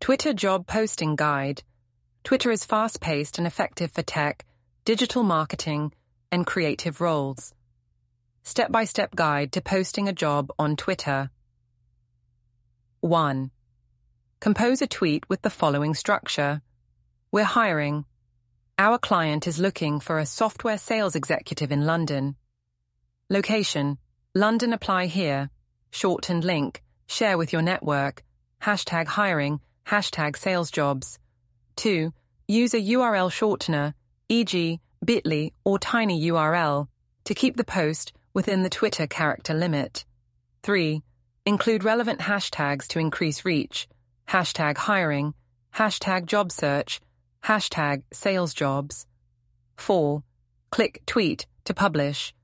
Twitter Job Posting Guide. Twitter is fast-paced and effective for tech, digital marketing, and creative roles. Step-by-step guide to posting a job on Twitter. 1. Compose a tweet with the following structure. We're hiring. Our client is looking for a software sales executive in London. Location: London, apply here. Shortened link: share with your network. #hiring, #salesjobs. 2. Use a URL shortener, e.g., bit.ly or tinyurl, to keep the post within the Twitter character limit. 3. Include relevant hashtags to increase reach. #hiring, #jobsearch, #salesjobs. 4. Click tweet to publish.